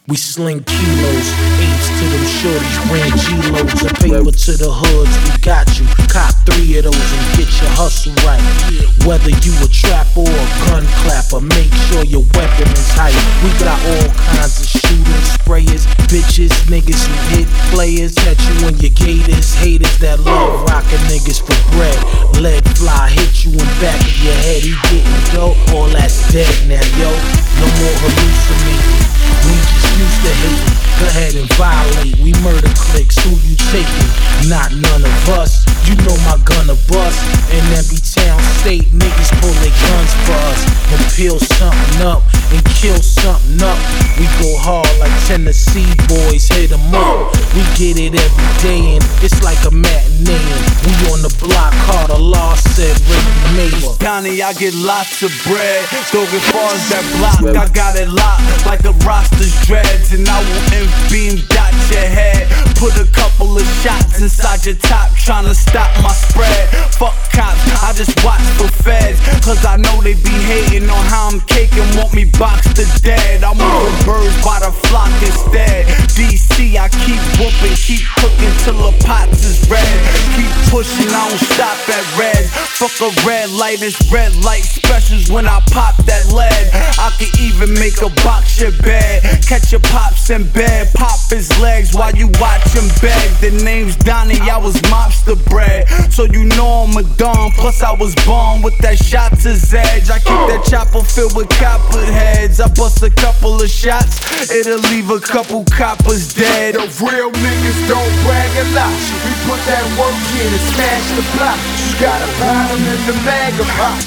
We sling kilos, eights to them shorties, bring G-loads of paper to the hoods. We got you, cop 3 of those and get your hustle right. Whether you a trapper or a gun clapper, make sure your weapon is hype. We got all kinds of shooters, sprayers, bitches, niggas who hit players. Catch you in your gators, haters that love rockin' niggas for bread. Lead fly hit you in back of your head, he getting dope. All that's dead now, yo. No more hallucinating. We just used to hate. Go ahead and violate. We murder clicks. Who you taking? Not none of us. You know my gunna bust. In every town, state, niggas pull their guns for us and peel something up and kill something up. We go hard like Tennessee boys. Hit 'em up. We get it every day and it's like a matinee. We on the block. Carter Law said, "Ready made." Donnie, I get lots of bread. Don't get far as that block. I got it locked like a roster's dreads, and I will beam dot your head. Put a couple of shots inside your top, tryna stop my spread. Fuck cops, I just watch for feds, cause I know they be hating on how I'm caking, want me boxed to dead. I'm moving birds by the flock instead. DC, I keep whooping, keep cooking till the pots is red. Keep pushing, I don't stop at red. Fuck a red light, it's red light specials when I pop that lead. I can even make a box your bed. Catch your pops in bed, pop his legs while you watch him beg. The name's Donnie, I was mobster bred, so you know I'm a don. Plus I was born with that shot to edge. I keep that chopper filled with copper heads. I bust a couple of shots, it'll leave a couple coppers dead. The real niggas don't brag a lot. We put that work in and smash the block. You gotta pound them in the mag of hot.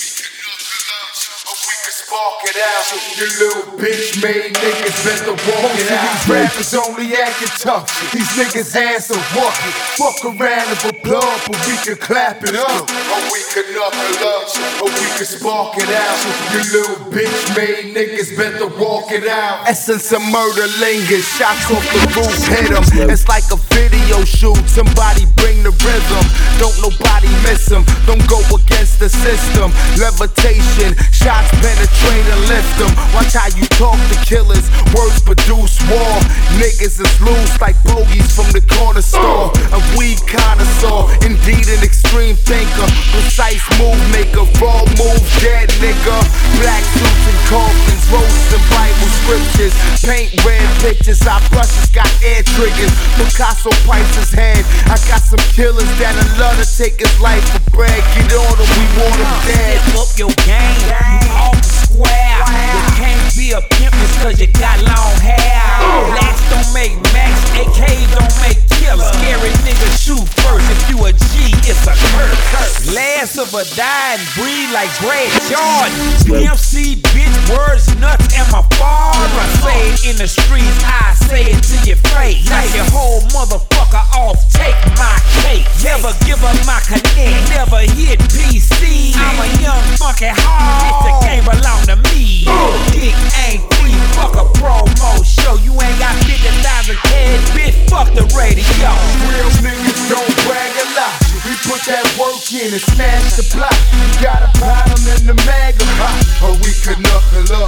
Walk it out, you little bitch made niggas better walk it out. These rappers only acting tough, these niggas hands are walking. Fuck around and for blood, but we can clap it up. Or we can knuckle up, or we can spark it out. You little bitch made niggas better walk it out. Essence of murder lingers, shots off the roof, hit 'em. It's like a video shoot, somebody bring the rhythm. Don't nobody miss 'em, don't go against the system. Levitation, shots penetrate and lift them. Watch how you talk to killers, words produce war. Niggas is loose like bogeys from the corner store. A weed connoisseur, indeed an extreme thinker. Precise move maker, raw move dead nigga. Black suits and coffins, roses and Bible scriptures. Paint red pictures, our brushes got air triggers. Picasso pipes his head. I got some killers that'll love to take his life for bread. Get on him, we want him dead. Step up your game, you off the square. You can't be a pimp just cause you got long hair. Blacks don't make max, AK don't make killers. Scary niggas shoot first, if you a G, it's a curse. Last of a dying breed like Brad Jordan. PMC, bitch, words, nuts, and my father. I say it in the streets, I say it to your face. Knock your whole motherfucker off, take my cake. Never give up my connect, never hit PC. I'm a young funky hog, the game belong to me. Dick ain't free, fuck a promo show. You ain't got 50,000 cash, bitch, fuck the radio. Real niggas don't brag a lot. We put that work in and smash the block. You gotta pound them in the mag of hot, or we could knuckle up.